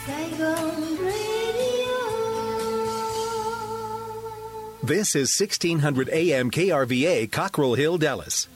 Saigon Radio. This is 1600 AM KRVA, Cockrell Hill, Dallas.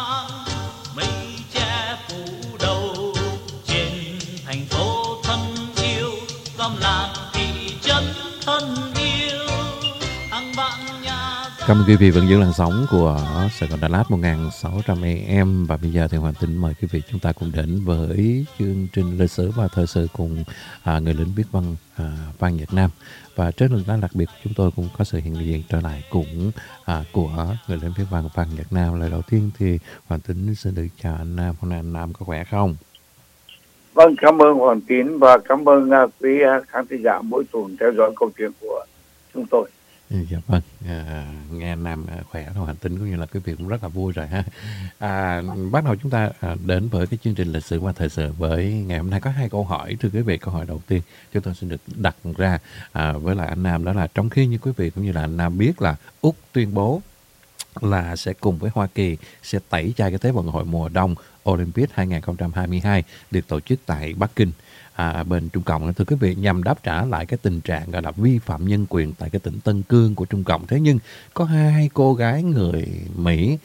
Mây che phủ đầu trên thành phố thân yêu, gom làng thị trấn thân yêu, hàng vạn nhà. Cảm ơn quý vị vẫn giữ làn sóng của Sài Gòn Đà Lạt 1600 AM. Và bây giờ thì Hoàng Tính mời quý vị chúng ta cùng đến với chương trình lịch sử và thời sự cùng người lính viết văn Phan Nhật Nam. Và trên lần đó đặc biệt chúng tôi cũng có sự hiện diện trở lại cũng của người lính viết văn Phan Nhật Nam. Lời đầu tiên thì Hoàng Tính xin được chào anh Nam. Hôm nay anh Nam có khỏe không? Vâng, cảm ơn Hoàng Tín và cảm ơn quý khán giả mỗi tuần theo dõi câu chuyện của chúng tôi. Dạ vâng, nghe anh Nam khỏe rồi, Hành Tinh cũng như là quý vị cũng rất là vui rồi ha. Bắt đầu chúng ta đến với cái chương trình lịch sử và thời sự với ngày hôm nay có 2 câu hỏi. Thưa quý vị, câu hỏi đầu tiên chúng tôi xin được đặt ra với lại anh Nam, đó là trong khi như quý vị cũng như là anh Nam biết là Úc tuyên bố là sẽ cùng với Hoa Kỳ sẽ tẩy chay cái Thế vận hội mùa đông Olympic 2022 được tổ chức tại Bắc Kinh. Bên Trung Cộng, thưa quý vị, nhằm đáp trả lại cái tình trạng gọi là vi phạm nhân quyền tại cái tỉnh Tân Cương của Trung Cộng. Thế nhưng có 2 cô gái người Mỹ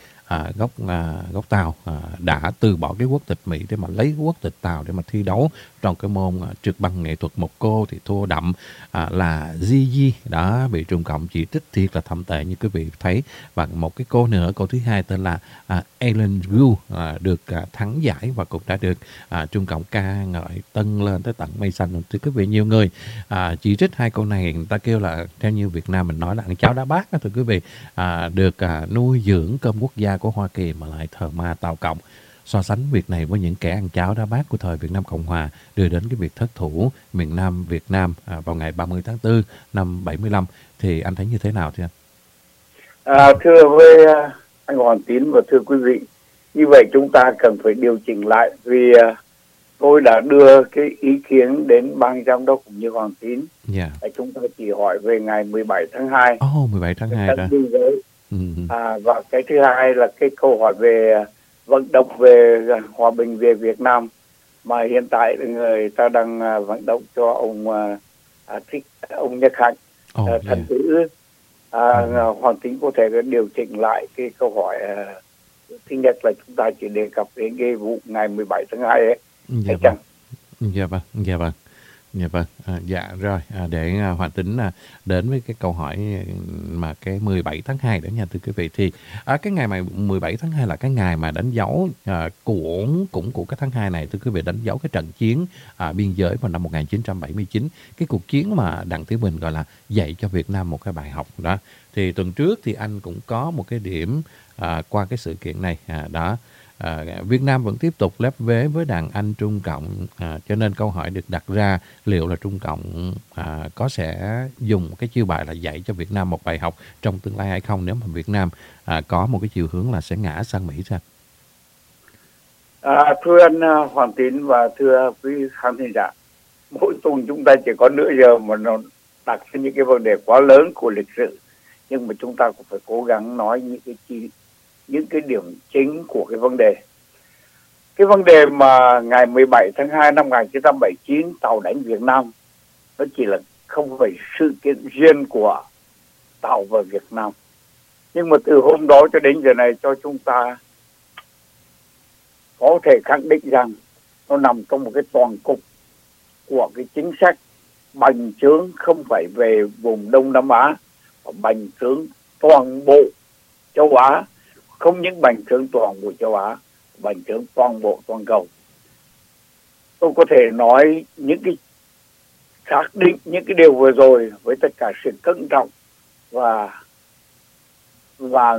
gốc Tàu đã từ bỏ cái quốc tịch Mỹ để mà lấy quốc tịch Tàu để mà thi đấu trong cái môn trượt băng nghệ thuật. Một cô thì thua đậm là Gigi đã bị Trung Cộng chỉ trích thiệt là thậm tệ như quý vị thấy, và một cái cô nữa, cô thứ hai tên là Ellen Gu được thắng giải và cũng đã được Trung Cộng ca ngợi tân lên tới tận mây xanh. Thưa quý vị, nhiều người chỉ trích 2 cô này, người ta kêu là theo như Việt Nam mình nói là ăn cháo đá bát đó, thưa quý vị, được nuôi dưỡng cơm quốc gia của Hoa Kỳ mà lại thờ ma Tàu Cộng. So sánh việc này với những kẻ ăn cháo đá bát của thời Việt Nam Cộng Hòa đưa đến cái việc thất thủ miền Nam Việt Nam vào ngày 30 tháng 4 năm 75 thì anh thấy như thế nào thưa anh? Thưa với anh Hoàng Tín và thưa quý vị, như vậy chúng ta cần phải điều chỉnh lại vì tôi đã đưa cái ý kiến đến ban giám đốc cũng như Hoàng Tín. Chúng ta chỉ hỏi về ngày 17 tháng 2. 17 tháng 2 đó. Và cái thứ hai là cái câu hỏi về vận động về hòa bình về Việt Nam, mà hiện tại người ta đang vận động cho ông Nhật Hạnh thần tử. Hoàng Tín có thể điều chỉnh lại cái câu hỏi. Thứ nhất là chúng ta chỉ đề cập đến cái vụ ngày 17 tháng 2 ấy. Dạ vâng. Rồi, để Hoàng Tính đến với cái câu hỏi mà cái 17 tháng 2 đó nha thưa quý vị. Thì cái ngày mà 17 tháng 2 là cái ngày mà đánh dấu của cái tháng 2 này, thưa quý vị, đánh dấu cái trận chiến biên giới vào năm 1979. Cái cuộc chiến mà Đặng Tiểu Bình gọi là dạy cho Việt Nam một cái bài học đó. Thì tuần trước thì anh cũng có một cái điểm qua cái sự kiện này đó. Việt Nam vẫn tiếp tục lép vế với đàn anh Trung Cộng, cho nên câu hỏi được đặt ra liệu là Trung Cộng có sẽ dùng cái chiêu bài là dạy cho Việt Nam một bài học trong tương lai hay không, nếu mà Việt Nam có một cái chiều hướng là sẽ ngã sang Mỹ ra? Thưa anh Hoàng Tín và thưa quý khán giả, mỗi tuần chúng ta chỉ có nửa giờ mà nó đặt ra những cái vấn đề quá lớn của lịch sử, nhưng mà chúng ta cũng phải cố gắng nói những cái điểm chính của cái vấn đề. Cái vấn đề mà ngày 17 tháng 2 năm 1979 Tàu đánh Việt Nam, nó chỉ là không phải sự kiện riêng của Tàu và Việt Nam. Nhưng mà từ hôm đó cho đến giờ này cho chúng ta có thể khẳng định rằng nó nằm trong một cái toàn cục của cái chính sách bành trướng không phải về vùng Đông Nam Á, mà bành trướng toàn bộ châu Á. Không những bành trướng toàn bộ châu Á, bành trướng toàn bộ toàn cầu. Tôi có thể nói những cái xác định những cái điều vừa rồi với tất cả sự cẩn trọng và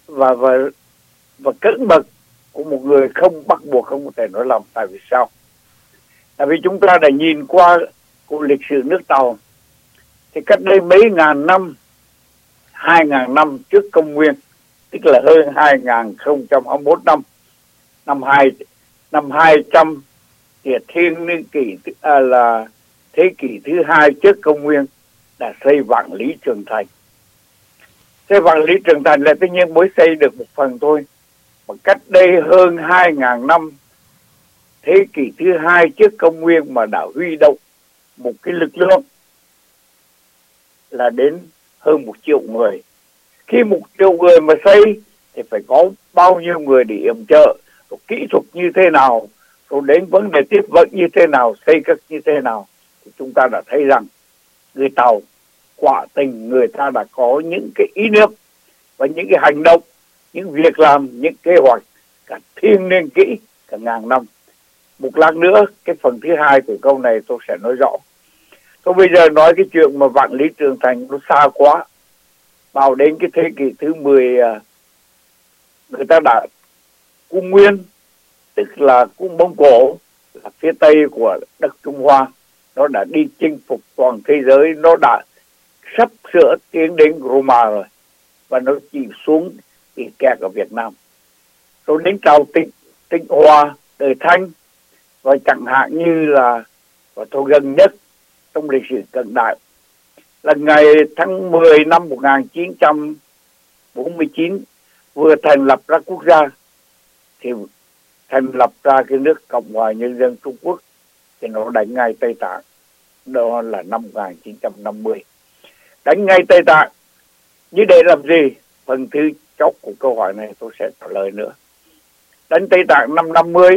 cẩn mật của một người không bắt buộc không có thể nói lòng. Tại vì sao? Tại vì chúng ta đã nhìn qua của lịch sử nước Tàu thì cách đây mấy ngàn năm, 2.000 năm trước công nguyên, tức là hơn 2021 năm, năm 200 thì thiên niên kỷ là thế kỷ thứ 2 trước công nguyên đã xây Vạn Lý Trường Thành. Xây Vạn Lý Trường Thành là tất nhiên mới xây được một phần thôi, mà cách đây hơn 2.000 năm, thế kỷ thứ 2 trước công nguyên mà đã huy động một cái lực lượng là đến hơn 1 triệu người. Khi 1 triệu người mà xây thì phải có bao nhiêu người để yểm trợ, rồi kỹ thuật như thế nào, rồi đến vấn đề tiếp vận như thế nào, xây cất như thế nào. Thì chúng ta đã thấy rằng người Tàu quả tình người ta đã có những cái ý niệm và những cái hành động, những việc làm, những kế hoạch cả thiêng liêng kỹ cả ngàn năm. Một lát nữa cái phần thứ hai của câu này tôi sẽ nói rõ. Tôi bây giờ nói cái chuyện mà Vạn Lý Trường Thành nó xa quá. Vào đến cái thế kỷ thứ 10, người ta đã cung Nguyên, tức là cung Mông Cổ, là phía tây của đất Trung Hoa, nó đã đi chinh phục toàn thế giới, nó đã sắp sửa tiến đến Roma rồi, và nó chỉ xuống bị kẹt ở Việt Nam. Rồi đến triều Tịnh Hòa, đời Thanh, và chẳng hạn như là, và thôi gần nhất trong lịch sử cận đại là ngày tháng 10 năm 1949 vừa thành lập ra quốc gia, thì thành lập ra cái nước Cộng hòa Nhân dân Trung Quốc, thì nó đánh ngay Tây Tạng, đó là năm 1950. Đánh ngay Tây Tạng như để làm gì? Phần thứ chót của câu hỏi này tôi sẽ trả lời nữa. Đánh Tây Tạng năm 50,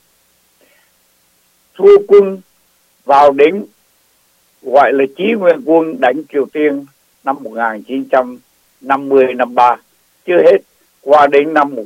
thua quân vào đến gọi là Chí Nguyên quân đánh Triều Tiên năm 1950-53, chưa hết qua đến năm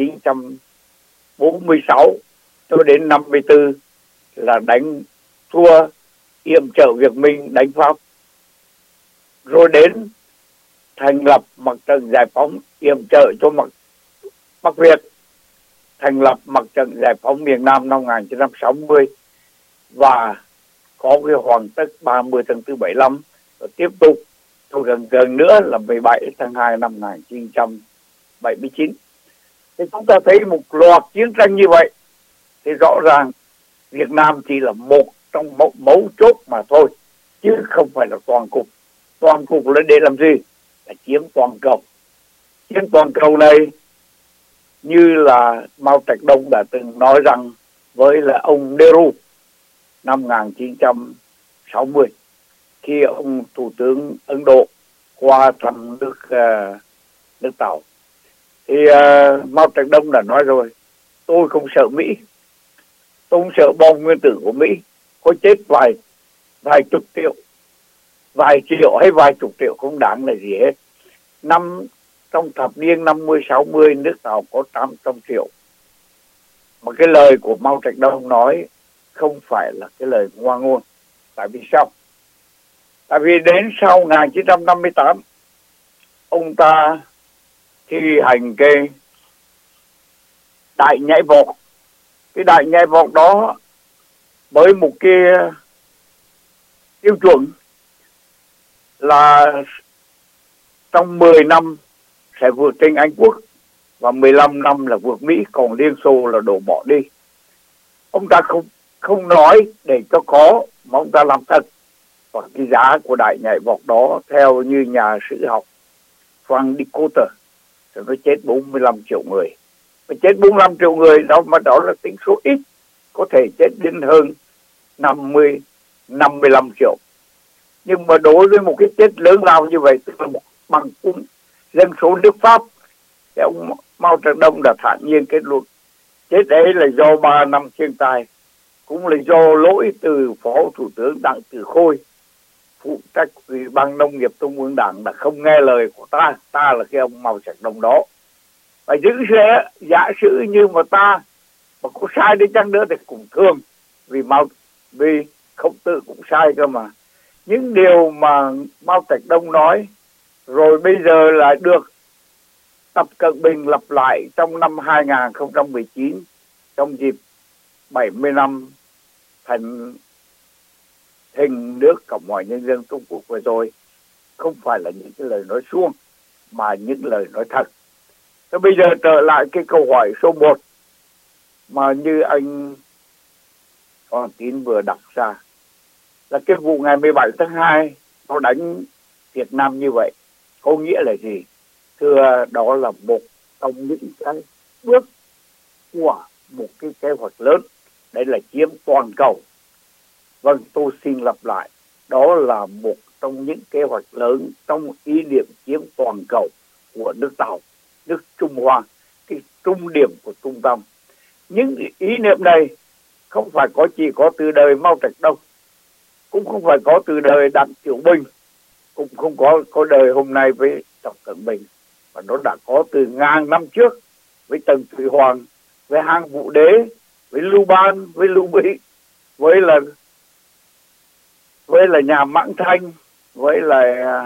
1946 cho đến 54 là đánh thua yểm trợ Việt Minh đánh Pháp, rồi đến thành lập mặt trận giải phóng yểm trợ cho Bắc Việt, thành lập mặt trận giải phóng miền Nam năm 1960 và có cái hoàn tất 30 tháng 4 75, rồi tiếp tục rồi gần nữa là 17 tháng 2 năm 1979. Thì chúng ta thấy một loạt chiến tranh như vậy, thì rõ ràng Việt Nam chỉ là một trong mấu chốt mà thôi, chứ không phải là toàn cục. Toàn cục là để làm gì? Là chiếm toàn cầu. Chiếm toàn cầu này, như là Mao Trạch Đông đã từng nói rằng với là ông Nehru năm 1960, khi ông Thủ tướng Ấn Độ qua thăm nước Tàu, thì Mao Trạch Đông đã nói rồi, tôi không sợ Mỹ, tôi không sợ bom nguyên tử của Mỹ, có chết vài chục triệu, vài triệu hay vài chục triệu không đáng là gì hết. Trong thập niên 50-60 nước Tàu có 800 triệu. Mà cái lời của Mao Trạch Đông nói không phải là cái lời ngoa ngôn. Tại vì sao? Tại vì đến sau 1958 ông ta thi hành cái đại nhảy vọt. Cái đại nhảy vọt đó với một cái tiêu chuẩn là trong 10 năm sẽ vượt trên Anh Quốc và 15 năm là vượt Mỹ, còn Liên Xô là đổ bỏ đi. Ông ta không nói để cho có, mà ông ta làm thật. Và cái giá của đại nhảy vọt đó theo như nhà sử học Frank Dikötter thì nó chết 45 triệu người. Và chết 45 triệu người đó, mà đó là tính số ít, có thể chết đến hơn 55 triệu. Nhưng mà đối với một cái chết lớn lao như vậy, tức là một bằng cung dân số nước Pháp, thì ông Mao Trạch Đông đã thản nhiên kết luận chết ấy là do 3 năm thiên tai, cũng là do lỗi từ Phó Thủ tướng Đặng Tử Khôi, phụ trách Ủy ban Nông nghiệp Trung ương Đảng, đã không nghe lời của ta là cái ông Mao Trạch Đông đó. Và giả sử như mà ta mà có sai đi chăng nữa thì cũng thương, vì Khổng Tử cũng sai cơ mà. Những điều mà Mao Trạch Đông nói rồi bây giờ lại được Tập Cận Bình lặp lại trong năm 2019 trong dịp 70 năm thành hình nước Cộng hòa Nhân dân Trung Quốc vừa rồi, không phải là những cái lời nói suông mà những lời nói thật. Thế bây giờ trở lại cái câu hỏi số 1 mà như anh Hoàng Tín vừa đặt ra, là cái vụ ngày 17 tháng 2 nó đánh Việt Nam như vậy có nghĩa là gì? Thưa, đó là một trong những cái bước của một cái kế hoạch lớn, đấy là chiếm toàn cầu. Vâng, tôi xin lặp lại, đó là một trong những kế hoạch lớn trong ý niệm chiến toàn cầu của nước Tàu, nước Trung Hoa, cái trung điểm của trung tâm. Những ý niệm này không phải chỉ có từ đời Mao Trạch Đông, cũng không phải có từ đời Đặng Tiểu Bình, cũng không có đời hôm nay với Tập Cận Bình, và nó đã có từ ngàn năm trước với Tần Thủy Hoàng, với Hán Vũ Đế, với Lưu Ban, với Lưu Bị, với là nhà Mãng Thanh, với là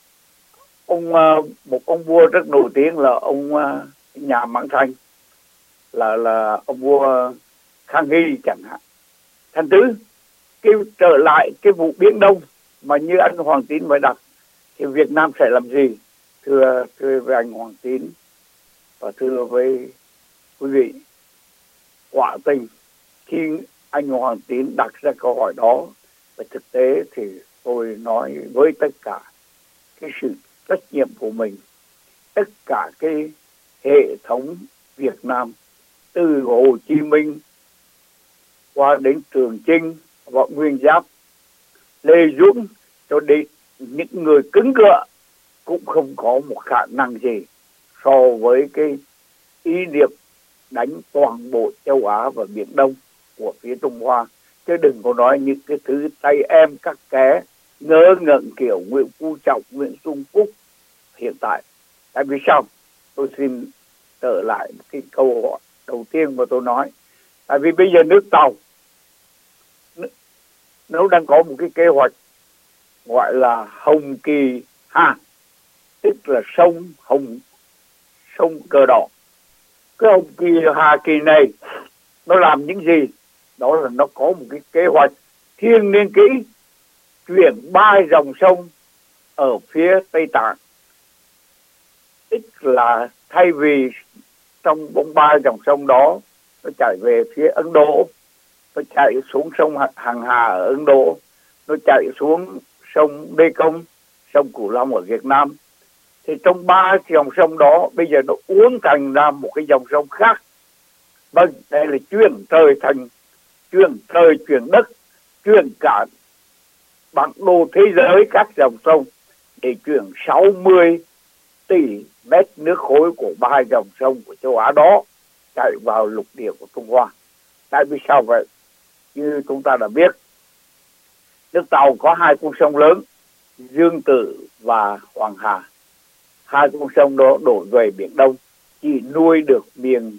một ông vua rất nổi tiếng là ông nhà Mãng Thanh, là ông vua Khang Hy chẳng hạn. Thành tứ, cái trở lại cái vụ Biển Đông mà như anh Hoàng Tín mới đặt, thì Việt Nam sẽ làm gì? Thưa với anh Hoàng Tín và thưa với quý vị, quả tình khi anh Hoàng Tín đặt ra câu hỏi đó, và thực tế thì tôi nói với tất cả cái sự trách nhiệm của mình, tất cả cái hệ thống Việt Nam từ Hồ Chí Minh qua đến Trường Chinh, Võ Nguyên Giáp, Lê Duẩn, cho đến những người cứng cựa cũng không có một khả năng gì so với cái ý niệm đánh toàn bộ châu Á và Biển Đông của phía Trung Hoa. Chứ đừng có nói những cái thứ tay em các ké ngớ ngẩn kiểu Nguyễn Phú Trọng, Nguyễn Xuân Phúc hiện tại. Tại vì sao? Tôi xin trở lại cái câu hỏi đầu tiên mà tôi nói. Tại vì bây giờ nước Tàu nó đang có một cái kế hoạch gọi là Hồng Kỳ Hà, tức là sông Cờ Đỏ. Cái Hồng Kỳ Hà kỳ này nó làm những gì? Đó là nó có một cái kế hoạch thiên niên kỷ chuyển 3 dòng sông ở phía Tây Tạng. Tức là thay vì trong 3 dòng sông đó nó chảy về phía Ấn Độ, nó chạy xuống sông Hằng Hà ở Ấn Độ, nó chạy xuống sông Mekong, sông Cửu Long ở Việt Nam, thì trong 3 dòng sông đó bây giờ nó uốn thành ra một cái dòng sông khác. Vâng, đây là chuyển trời chuyển đất, chuyển cả bản đồ thế giới các dòng sông để chuyển 60 tỷ mét nước khối của 3 dòng sông của châu Á đó chạy vào lục địa của Trung Hoa. Tại vì sao vậy? Như chúng ta đã biết, nước Tàu có 2 con sông lớn, Dương Tử và Hoàng Hà. 2 con sông đó đổ về Biển Đông, chỉ nuôi được miền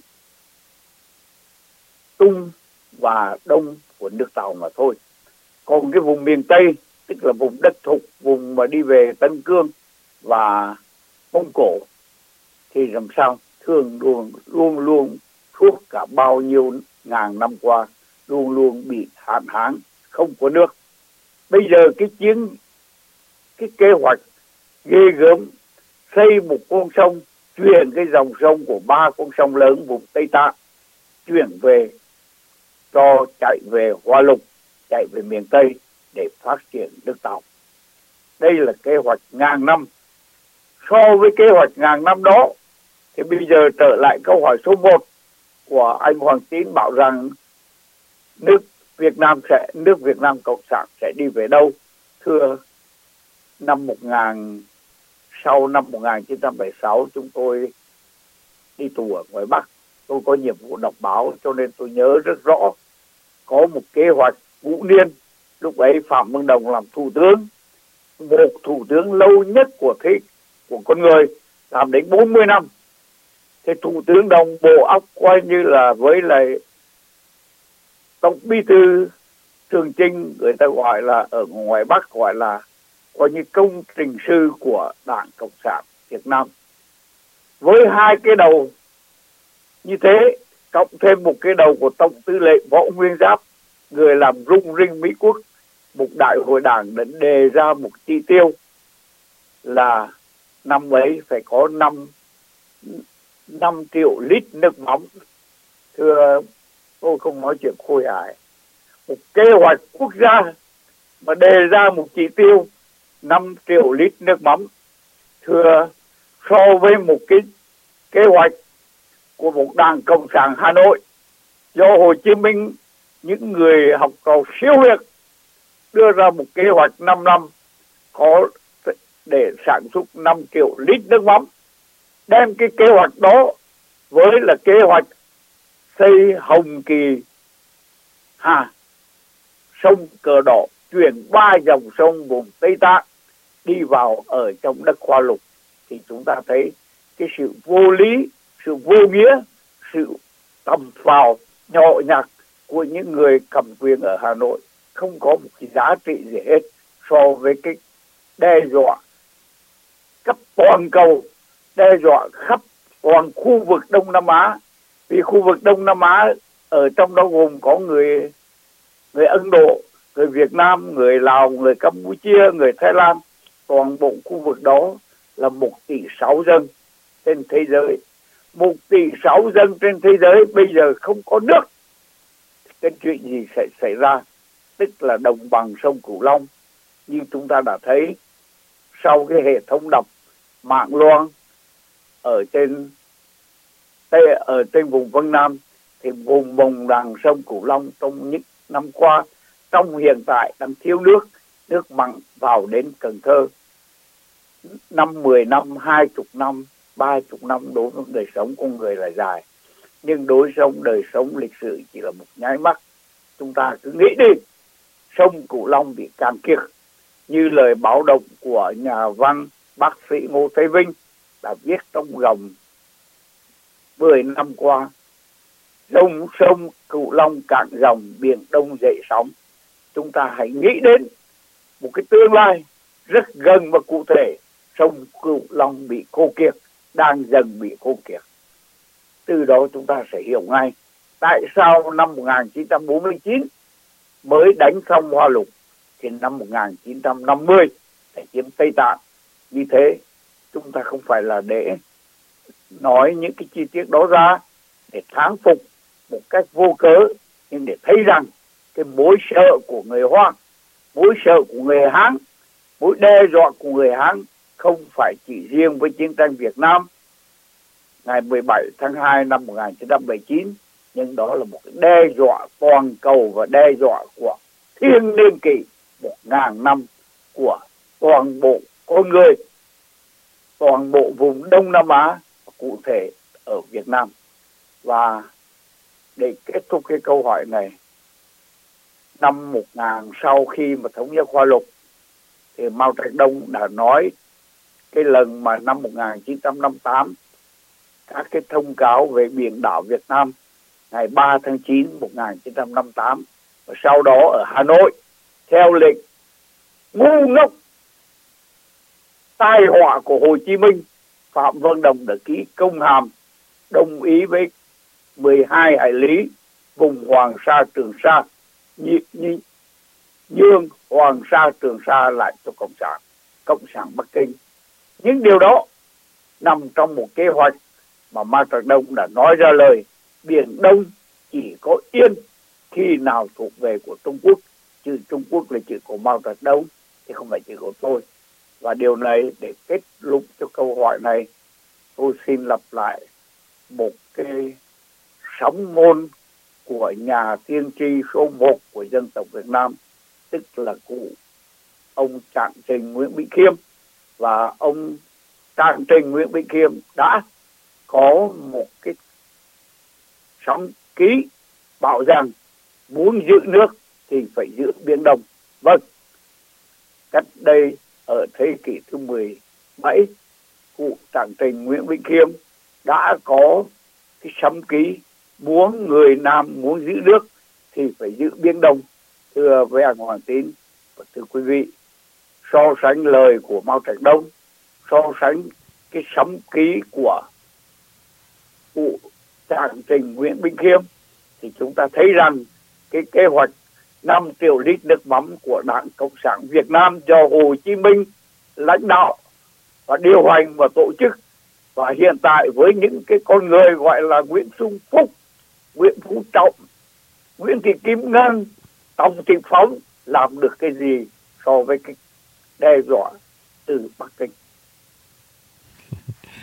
Trung và Đông của nước Tàu mà thôi. Còn cái vùng miền Tây, tức là vùng đất thục, vùng mà đi về Tân Cương và Mông Cổ, thì làm sao? Thường luôn suốt cả bao nhiêu ngàn năm qua luôn bị hạn hán, không có nước. Bây giờ cái kế hoạch ghê gớm xây một con sông, chuyển cái dòng sông của 3 con sông lớn vùng Tây Tạng chuyển về, cho chạy về Hoa Lục, chạy về miền Tây để phát triển nước Tàu. Đây là kế hoạch ngàn năm. So với kế hoạch ngàn năm đó thì bây giờ trở lại câu hỏi số 1 của anh Hoàng Tín, bảo rằng nước Việt Nam Cộng sản sẽ đi về đâu? Thưa, sau năm 1976 chúng tôi đi tù ở ngoài Bắc. Tôi có nhiệm vụ đọc báo cho nên tôi nhớ rất rõ. Có một kế hoạch Vũ Niên, lúc ấy Phạm Văn Đồng làm thủ tướng, một thủ tướng lâu nhất của con người, làm đến 40 năm. Thì thủ tướng Đồng bộ óc coi như là với lại Tổng bí thư Trường Chinh, người ta gọi là ở ngoài Bắc gọi là coi như công trình sư của Đảng Cộng sản Việt Nam. Với 2 cái đầu như thế, cộng thêm một cái đầu của Tổng tư lệnh Võ Nguyên Giáp, người làm rung rinh Mỹ Quốc, một đại hội đảng đã đề ra một chỉ tiêu là năm ấy phải có 5 triệu lít nước mắm. Thưa, tôi không nói chuyện khôi hài. Một kế hoạch quốc gia mà đề ra một chỉ tiêu 5 triệu lít nước mắm. Thưa, so với một cái kế hoạch của một Đảng Cộng sản Hà Nội do Hồ Chí Minh, những người học trò siêu huyệt đưa ra một kế hoạch 5 năm có để sản xuất 5 triệu lít nước mắm. Đem cái kế hoạch đó với là kế hoạch xây Hồng Kỳ sông Cờ Đỏ, chuyển 3 dòng sông vùng Tây Tạng đi vào ở trong đất Hoa Lục, thì chúng ta thấy cái sự vô lý, sự vô nghĩa, sự tầm phào nhỏ nhặt của những người cầm quyền ở Hà Nội không có một cái giá trị gì hết so với cái đe dọa cấp toàn cầu, đe dọa khắp toàn khu vực Đông Nam Á. Vì khu vực Đông Nam Á ở trong đó gồm có người Ấn Độ, người Việt Nam, người Lào, người Campuchia, người Thái Lan. Toàn bộ khu vực đó là 1,6 tỷ dân trên thế giới. 1,6 tỷ dân trên thế giới bây giờ không có nước. Cái chuyện gì sẽ xảy ra? Tức là đồng bằng sông Cửu Long như chúng ta đã thấy sau cái hệ thống đập Mạng Loan ở trên vùng Vân Nam, thì vùng đồng bằng sông Cửu Long trong những năm qua, trong hiện tại đang thiếu nước mặn vào đến Cần Thơ. 10 năm, 20 năm, 30 năm đối với đời sống con người là dài, nhưng đời sống lịch sử chỉ là một nháy mắt. Chúng ta cứ nghĩ đi, sông Cửu Long bị cạn kiệt như lời báo động của nhà văn bác sĩ Ngô Thế Vinh đã viết trong Gồng 10 năm qua. Sông Cửu Long cạn dòng, biển Đông dậy sóng. Chúng ta hãy nghĩ đến một cái tương lai rất gần và cụ thể. Sông Cửu Long bị khô kiệt, đang dần bị khô kiệt. Từ đó chúng ta sẽ hiểu ngay tại sao năm 1949 mới đánh xong Hoa Lục, thì năm 1950 để chiếm Tây Tạng. Như thế chúng ta không phải là để nói những cái chi tiết đó ra để thán phục một cách vô cớ, nhưng để thấy rằng cái mối sợ của người Hoa, mối sợ của người Hán, mối đe dọa của người Hán không phải chỉ riêng với chiến tranh Việt Nam ngày 17 tháng 2 năm 1979, nhưng đó là một cái đe dọa toàn cầu và đe dọa của thiên niên kỷ 1000 năm của toàn bộ con người, toàn bộ vùng Đông Nam Á, cụ thể ở Việt Nam. Và để kết thúc cái câu hỏi này, năm 1000 sau khi mà thống nhất Hoa Lục, thì Mao Trạch Đông đã nói cái lần mà năm 1958 các cái thông cáo về biển đảo Việt Nam ngày 3 tháng 9 1958, và sau đó ở Hà Nội theo lệnh ngu ngốc tai họa của Hồ Chí Minh, Phạm Văn Đồng đã ký công hàm đồng ý với 12 hải lý vùng Hoàng Sa Trường Sa, nhường Hoàng Sa Trường Sa lại cho Cộng sản Bắc Kinh. Những điều đó nằm trong một kế hoạch mà Mao Trạch Đông đã nói ra lời: Biển Đông chỉ có yên khi nào thuộc về của Trung Quốc. Chữ Trung Quốc là chữ của Mao Trạch Đông, chứ không phải chữ của tôi. Và điều này, để kết luận cho câu hỏi này, tôi xin lặp lại một cái sóng ngôn của nhà tiên tri số 1 của dân tộc Việt Nam, tức là cụ ông Trạng Trình Nguyễn Bỉnh Khiêm. Và ông Trạng Trình Nguyễn Bỉnh Khiêm đã có một cái sóng ký bảo rằng muốn giữ nước thì phải giữ Biển Đông. Vâng, cách đây ở thế kỷ thứ 17, cụ Trạng Trình Nguyễn Bỉnh Khiêm đã có cái sấm ký muốn người Nam muốn giữ nước thì phải giữ Biển Đông. Thưa với anh Hoàng Tín và thưa quý vị, so sánh lời của Mao Trạch Đông, so sánh cái sấm ký của cụ Trạng Trình Nguyễn Bỉnh Khiêm, thì chúng ta thấy rằng cái kế hoạch 5 triệu lít nước mắm của Đảng Cộng sản Việt Nam do Hồ Chí Minh lãnh đạo và điều hành và tổ chức, và hiện tại với những cái con người gọi là Nguyễn Xuân Phúc, Nguyễn Phú Trọng, Nguyễn Thị Kim Ngân, Tòng Thị Phóng làm được cái gì so với cái đe dọa từ Bắc Kinh?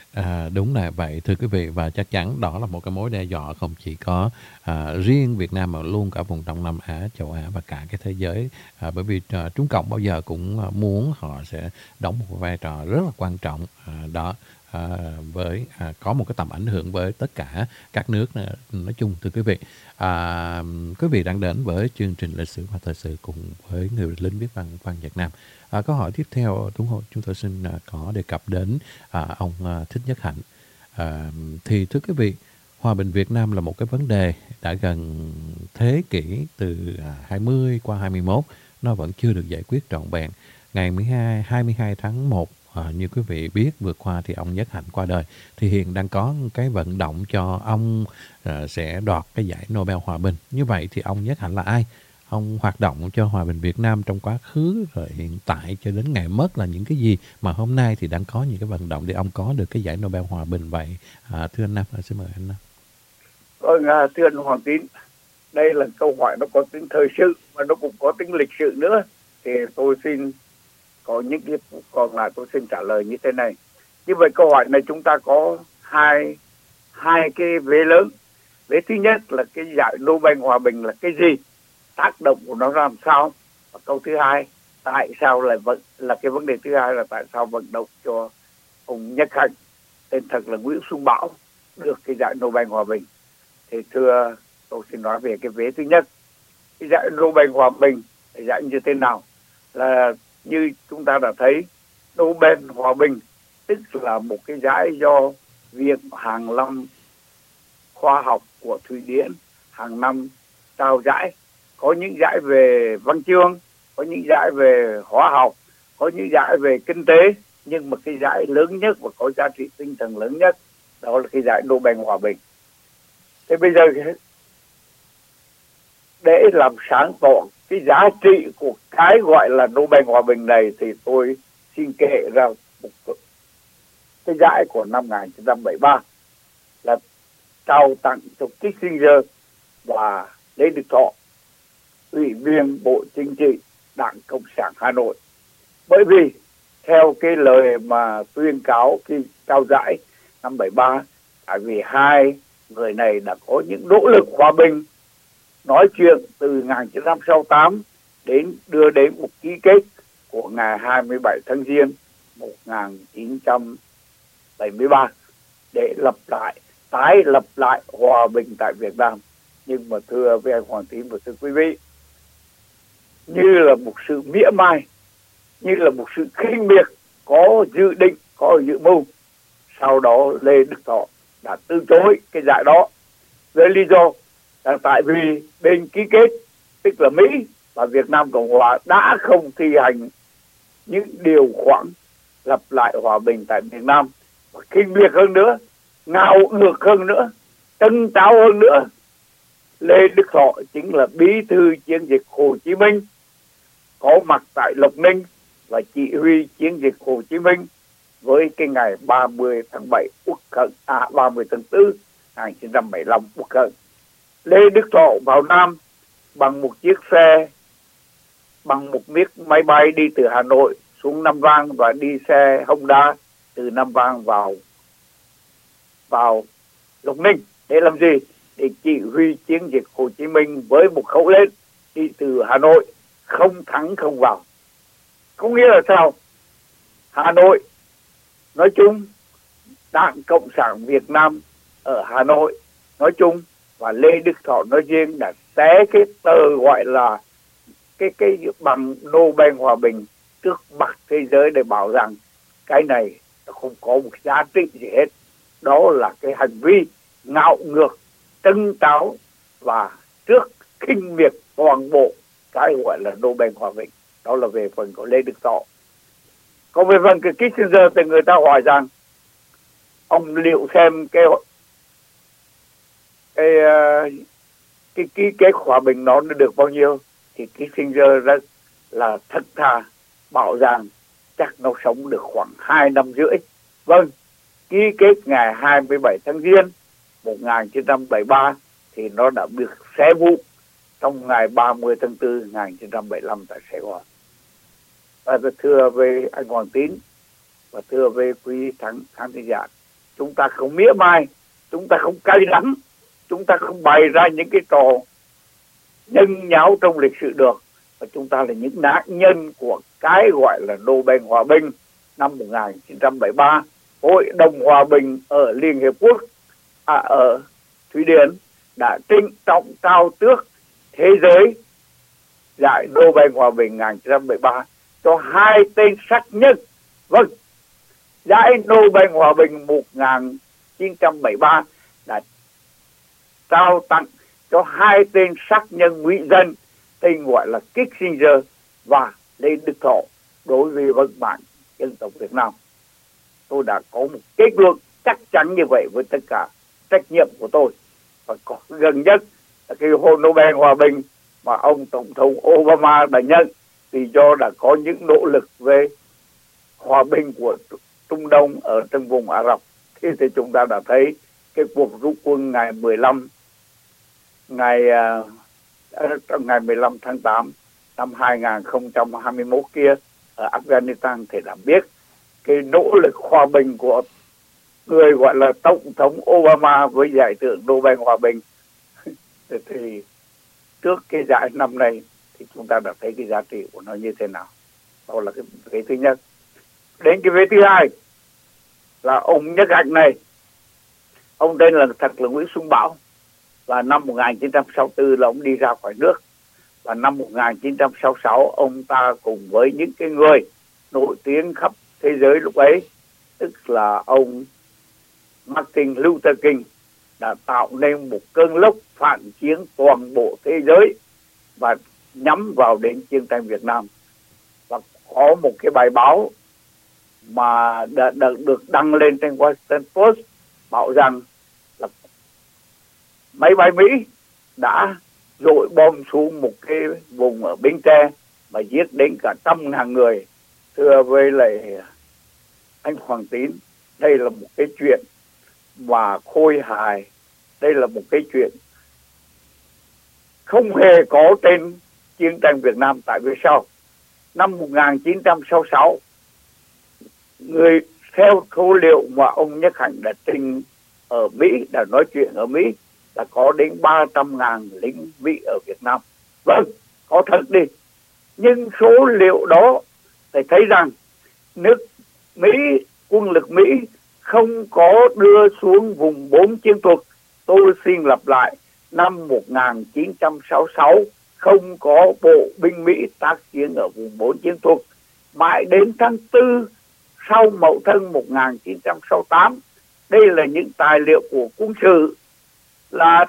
Đúng là vậy thưa quý vị, và chắc chắn đó là một cái mối đe dọa không chỉ có riêng Việt Nam mà luôn cả vùng Đông Nam Á, châu Á và cả cái thế giới. Bởi vì Trung Cộng bao giờ cũng muốn họ sẽ đóng một vai trò rất là quan trọng đó, với có một cái tầm ảnh hưởng với tất cả các nước nói chung thưa quý vị. Quý vị đang đến với chương trình lịch sử và thời sự cùng với người lính viết văn Văn Việt Nam. Câu hỏi tiếp theo đúng không? Chúng tôi xin có đề cập đến ông Thích Nhất Hạnh. Thì thưa quý vị, hòa bình Việt Nam là một cái vấn đề đã gần thế kỷ, từ 20 qua 21, nó vẫn chưa được giải quyết trọn vẹn. Ngày 22 tháng 1, như quý vị biết, vừa qua thì ông Nhất Hạnh qua đời. Thì hiện đang có cái vận động cho ông sẽ đoạt cái giải Nobel Hòa bình. Như vậy thì ông Nhất Hạnh là ai? Ông hoạt động cho hòa bình Việt Nam trong quá khứ rồi hiện tại cho đến ngày mất là những cái gì mà hôm nay thì đang có những cái vận động để ông có được cái giải Nobel Hòa bình vậy? Thưa anh Nam, xin mời anh Nam. Vâng, thưa anh Hoàng Tín, đây là câu hỏi nó có tính thời sự và nó cũng có tính lịch sử nữa. Thì tôi xin có những cái còn lại tôi xin trả lời như thế này. Như vậy câu hỏi này chúng ta có hai cái vế lớn. Vế thứ nhất là cái giải Nobel Hòa bình là cái gì, tác động của nó làm sao, và câu thứ hai tại sao là cái vấn đề thứ hai là tại sao vận động cho ông Nhất Hạnh, tên thật là Nguyễn Xuân Bảo, được cái giải Nobel Hòa bình. Thì thưa, tôi xin nói về cái vế thứ nhất. Cái giải Nobel Hòa bình là giải như thế nào? Là như chúng ta đã thấy, Nobel Hòa bình tức là một cái giải do Viện Hàn Lâm Khoa học của Thụy Điển hàng năm trao giải. Có những giải về văn chương, có những giải về hóa học, có những giải về kinh tế, nhưng mà cái giải lớn nhất và có giá trị tinh thần lớn nhất đó là cái giải Nobel Hòa bình. Thế bây giờ để làm sáng tỏ cái giá trị của cái gọi là Nobel Hòa bình này thì tôi xin kể ra một cái giải của năm 1973 là trao tặng cho Kissinger và Lê Đức Thọ, Ủy viên Bộ Chính trị Đảng Cộng sản Hà Nội. Bởi vì theo cái lời mà tuyên cáo khi trao giải năm 73, tại vì hai người này đã có những nỗ lực hòa bình, nói chuyện từ 1968 đến đưa đến một ký kết của ngày 27 tháng Giêng 1973 để tái lập lại hòa bình tại Việt Nam. Nhưng mà thưa với anh Hoàng Tín và thưa quý vị, như là một sự mỉa mai, như là một sự khinh miệt, có dự định, có dự mưu. Sau đó Lê Đức Thọ đã từ chối cái giải đó với lý do là tại vì bên ký kết, tức là Mỹ và Việt Nam Cộng Hòa, đã không thi hành những điều khoản lập lại hòa bình tại Việt Nam. Và khinh miệt hơn nữa, ngạo ngược hơn nữa, trân tráo hơn nữa, Lê Đức Thọ chính là bí thư chiến dịch Hồ Chí Minh, có mặt tại Lộc Ninh và chỉ huy chiến dịch Hồ Chí Minh với cái ngày 30 tháng 7 Uất Hận, 30 tháng 4 1975 Uất Hận. Lê Đức Thọ vào Nam bằng một chiếc xe, bằng một chiếc máy bay đi từ Hà Nội xuống Nam Vang và đi xe Honda từ Nam Vang vào Lộc Ninh. Để làm gì? Để chỉ huy chiến dịch Hồ Chí Minh với một khẩu lệnh đi từ Hà Nội không thắng không vào. Có nghĩa là sao? Hà Nội nói chung, Đảng Cộng sản Việt Nam ở Hà Nội nói chung và Lê Đức Thọ nói riêng đã xé cái tờ gọi là cái bằng Nobel Hòa bình trước mặt thế giới để bảo rằng cái này nó không có một giá trị gì hết. Đó là cái hành vi ngạo ngược, trân tráo và trước khinh miệt toàn bộ cái gọi là Nobel Hòa bình. Đó là về phần của Lê Đức Thọ. Còn về phần cái Kissinger thì người ta hỏi rằng ông liệu xem cái ký kết hòa bình nó được bao nhiêu, thì Kissinger rất là thật thà bảo rằng chắc nó sống được khoảng 2 năm rưỡi. Vâng, ký kết ngày 27 tháng Giêng 1973 thì nó đã được xé vụn trong ngày 30 tháng 4 1975 tại Sài Gòn. Và thưa với anh Hoàng Tín và thưa với quý khán thính giả, chúng ta không mỉa mai, chúng ta không cay đắng, chúng ta không bày ra những cái trò nhân nháo trong lịch sử được, và chúng ta là những nạn nhân của cái gọi là Nobel Hòa bình năm 1973. Hội đồng Hòa bình ở Liên Hiệp Quốc ở Thụy Điển đã trinh trọng trao tước thế giới giải Nobel Hòa bình 1973 cho hai tên sắc nhân. Vâng, giải Nobel Hòa bình 1973 đã trao tặng cho hai tên sắc nhân ngụy dân, tên gọi là Kissinger và Lê Đức Thọ, đối với vận mạng dân tộc Việt Nam. Tôi đã có một kết luận chắc chắn như vậy với tất cả trách nhiệm của tôi. Và có gần nhất là cái hội Nobel Hòa bình mà ông Tổng thống Obama đã nhận, vì do đã có những nỗ lực về hòa bình của Trung Đông ở trong vùng Ả Rập. Thì chúng ta đã thấy cái cuộc rút quân ngày 15 tháng 8 năm 2021 kia ở Afghanistan, thì đã biết cái nỗ lực hòa bình của người gọi là Tổng thống Obama với giải thưởng Nobel Hòa bình. Thì trước cái giải năm nay thì chúng ta đã thấy cái giá trị của nó như thế nào. Đó là cái thứ nhất. Đến cái vế thứ hai là ông Nhất Hạnh này, ông tên là thật là Nguyễn Xuân Bảo, và năm 1964 là ông đi ra khỏi nước, và năm 1966 ông ta cùng với những cái người nổi tiếng khắp thế giới lúc ấy, tức là ông Martin Luther King, đã tạo nên một cơn lốc phản chiến toàn bộ thế giới và nhắm vào đến chiến tranh Việt Nam. Và có một cái bài báo mà đã được đăng lên trên Washington Post bảo rằng là máy bay Mỹ đã dội bom xuống một cái vùng ở Bến Tre mà giết đến cả 100.000 người. Thưa với lại anh Hoàng Tín, đây là một cái chuyện mà khôi hài, đây là một cái chuyện không hề có trên chiến tranh Việt Nam. Tại vì sao? Năm 1966, người theo số liệu mà ông Nhất Hạnh đã trình ở Mỹ, đã nói chuyện ở Mỹ, là có đến 300.000 lính Mỹ ở Việt Nam. Vâng, có thật đi. Nhưng số liệu đó phải thấy rằng nước Mỹ, quân lực Mỹ không có đưa xuống vùng 4 chiến thuật. Tôi xin lặp lại, năm 1966 không có bộ binh Mỹ tác chiến ở vùng 4 chiến thuật. Mãi đến tháng 4 sau Mậu Thân 1968, đây là những tài liệu của quân sự, là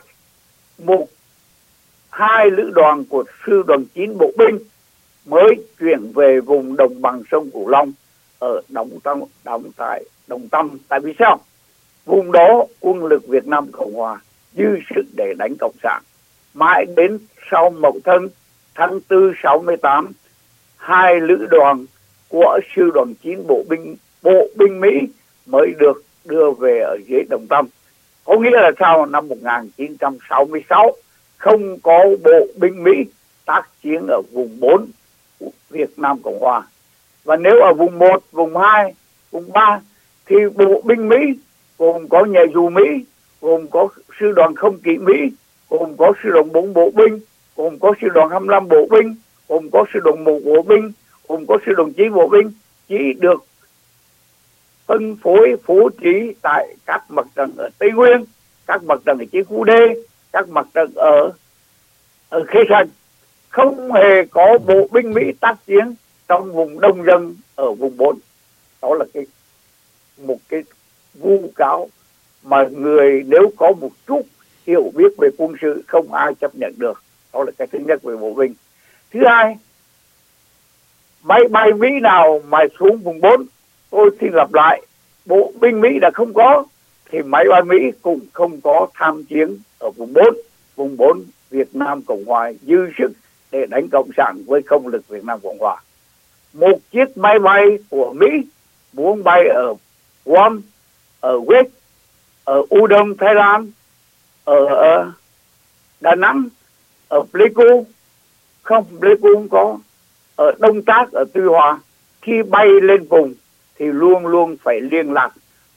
hai lữ đoàn của sư đoàn 9 bộ binh mới chuyển về vùng đồng bằng sông Cửu Long ở đóng tại Đồng Tâm. Tại vì sao? Vùng đó quân lực Việt Nam Cộng Hòa dư sức để đánh Cộng sản. Mãi đến sau Mậu Thân tháng 4 68, hai lữ đoàn của sư đoàn 9 bộ binh Mỹ mới được đưa về ở dưới Đồng Tâm. Có nghĩa là sau năm 1966 không có bộ binh Mỹ tác chiến ở vùng 4 Việt Nam Cộng Hòa. Và nếu ở vùng 1, vùng 2, vùng 3 thì bộ binh Mỹ gồm có nhảy dù Mỹ, gồm có sư đoàn không kỵ Mỹ, gồm có sư đoàn 4 bộ binh, gồm có sư đoàn 25 bộ binh, gồm có sư đoàn 1 bộ binh, gồm có sư đoàn 9 bộ binh, chỉ được phân phối phối trí tại các mặt trận ở Tây Nguyên, các mặt trận ở chiến khu D, các mặt trận ở Khê Thành. Không hề có bộ binh Mỹ tác chiến trong vùng đông dân ở vùng 4. Đó là một cái vu cáo mà người nếu có một chút hiểu biết về quân sự không ai chấp nhận được. Đó là cái thứ nhất về bộ binh. Thứ hai, máy bay Mỹ nào mà xuống vùng 4, tôi xin lặp lại, bộ binh Mỹ đã không có, thì máy bay Mỹ cũng không có tham chiến ở vùng 4. Vùng 4 Việt Nam Cộng Hòa dư sức để đánh Cộng sản với không lực Việt Nam Cộng Hòa. Một chiếc máy bay của Mỹ muốn bay ở Guam, ở Quét, ở Udon, Thái Lan, ở Đà Nẵng, ở Pleiku, không, Pleiku không có, ở Đông Tác, ở Tuy Hòa, khi bay lên vùng thì luôn luôn phải liên lạc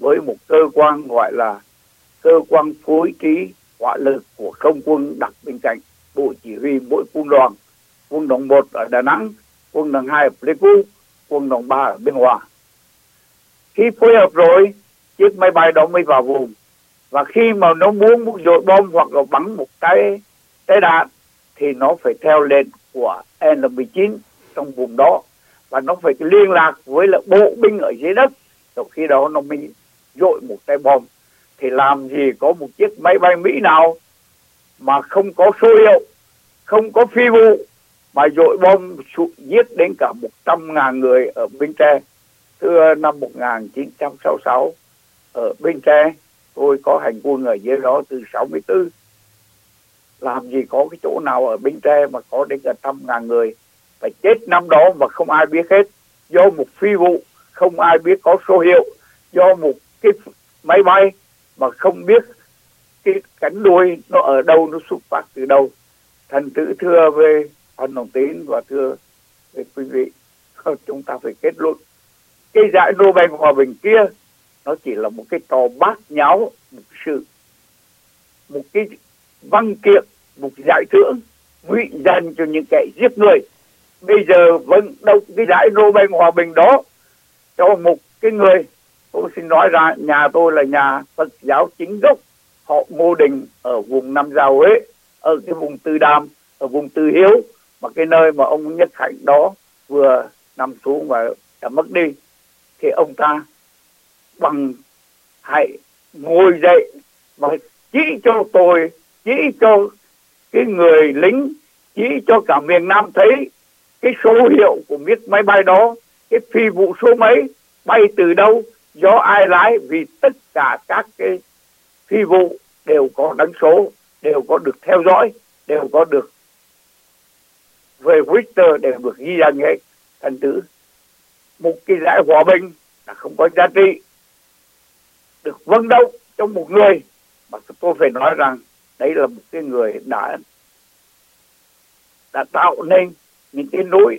với một cơ quan gọi là cơ quan phối trí hỏa lực của không quân đặt bên cạnh bộ chỉ huy mỗi quân đoàn 1 ở Đà Nẵng, quân đoàn 2 ở Pleiku, quân đoàn 3 ở Biên Hòa. Khi phối hợp rồi, chiếc máy bay đó mới vào vùng, và khi mà nó muốn dội bom hoặc là bắn một cái đạn thì nó phải theo lệnh của N-19 trong vùng đó, và nó phải liên lạc với lại bộ binh ở dưới đất, rồi khi đó nó mới dội một cái bom. Thì làm gì có một chiếc máy bay Mỹ nào mà không có số hiệu, không có phi vụ mà dội bom giết đến cả 100.000 người ở Bến Tre. Thưa, năm 1966 ở Bến Tre, tôi có hành quân ở dưới đó từ 64. Làm gì có cái chỗ nào ở Bến Tre mà có đến cả 100.000 người phải chết năm đó mà không ai biết hết, do một phi vụ không ai biết có số hiệu, do một cái máy bay mà không biết cái cánh đuôi nó ở đâu, nó xuất phát từ đâu. Thành thử thưa về anh Đồng Tín và thưa về quý vị, chúng ta phải kết luận cái giải Nobel hòa bình kia nó chỉ là một cái trò bát nháo, một cái văn kiện, một giải thưởng ngụy dành cho những kẻ giết người. Bây giờ vẫn đâu cái giải Nobel hòa bình đó cho một cái người, tôi xin nói ra, nhà tôi là nhà Phật giáo chính gốc, họ Ngô Đình ở vùng Nam Giao Huế, ở cái vùng Từ Đàm, ở vùng Từ Hiếu, mà cái nơi mà ông Nhất Hạnh đó vừa nằm xuống và đã mất đi. Thì ông ta hãy ngồi dậy và chỉ cho tôi, chỉ cho cái người lính, chỉ cho cả miền Nam thấy cái số hiệu của chiếc máy bay đó, cái phi vụ số mấy, bay từ đâu, do ai lái, vì tất cả các cái phi vụ đều có đánh số, đều có được theo dõi, đều có được về Richter, đều được ghi danh hết. Thành thử một cái giải hòa bình là không có giá trị được vận động trong một người, mà tôi phải nói rằng đấy là một cái người đã tạo nên những cái nỗi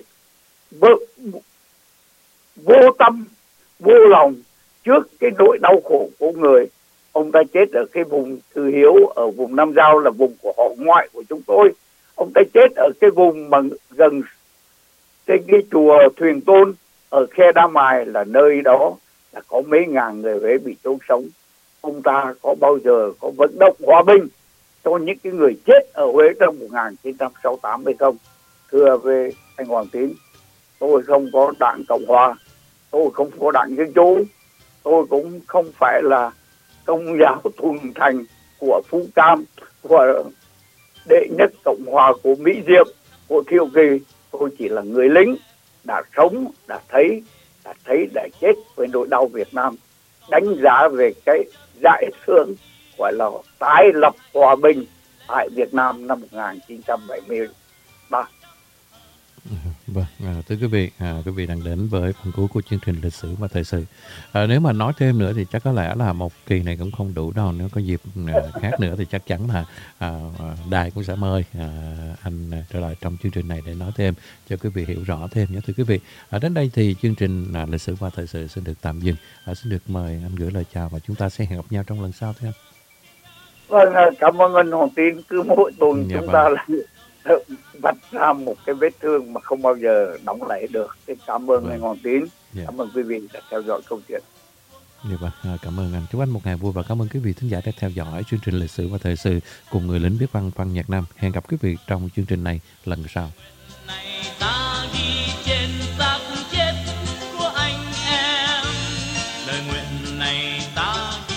vô tâm, vô lòng trước cái nỗi đau khổ của người. Ông ta chết ở cái vùng Từ Hiếu, ở vùng Nam Giao là vùng của họ ngoại của chúng tôi. Ông ta chết ở cái vùng mà gần trên cái chùa Thuyền Tôn ở Khe Đá Mài, là nơi đó là có mấy ngàn người Huế bị chôn sống. Ông ta có bao giờ có vận động hòa bình cho những cái người chết ở Huế trong 1968 hay không? Thưa với anh Hoàng Tín, tôi không có đảng Cộng Hòa, tôi không có đảng Dân Chủ, tôi cũng không phải là công giáo thuần thành của Phú Cam, của đệ nhất Cộng Hòa của Mỹ Diệm, của Thiệu Kỳ. Tôi chỉ là người lính đã sống, đã thấy, đã chết với nỗi đau Việt Nam, đánh giá về cái giải thưởng gọi là tái lập hòa bình tại Việt Nam năm 1973. Vâng, thưa quý vị đang đến với phần cuối của chương trình lịch sử và thời sự. Nếu mà nói thêm nữa thì chắc có lẽ là một kỳ này cũng không đủ đâu. Nếu có dịp khác nữa thì chắc chắn là đài cũng sẽ mời anh trở lại trong chương trình này để nói thêm cho quý vị hiểu rõ thêm nhé. Thưa quý vị, đến đây thì chương trình lịch sử và thời sự xin được tạm dừng. Xin được mời anh gửi lời chào và chúng ta sẽ hẹn gặp nhau trong lần sau thưa anh. Vâng, cảm ơn anh Hoàng Tín. Cứ mỗi tuần chúng ta lại vạch ra một cái vết thương mà không bao giờ đóng lại được. Cảm ơn anh Hoàng Tín. Cảm ơn quý vị đã theo dõi câu chuyện. Cảm ơn anh. Chúc anh một ngày vui và cảm ơn quý vị thính giả đã theo dõi chương trình lịch sử và thời sự cùng người lính biết văn Văn Nhật Nam. Hẹn gặp quý vị trong chương trình này lần sau. Này ta ghi trên xác chết của anh em, lời nguyện này ta ghi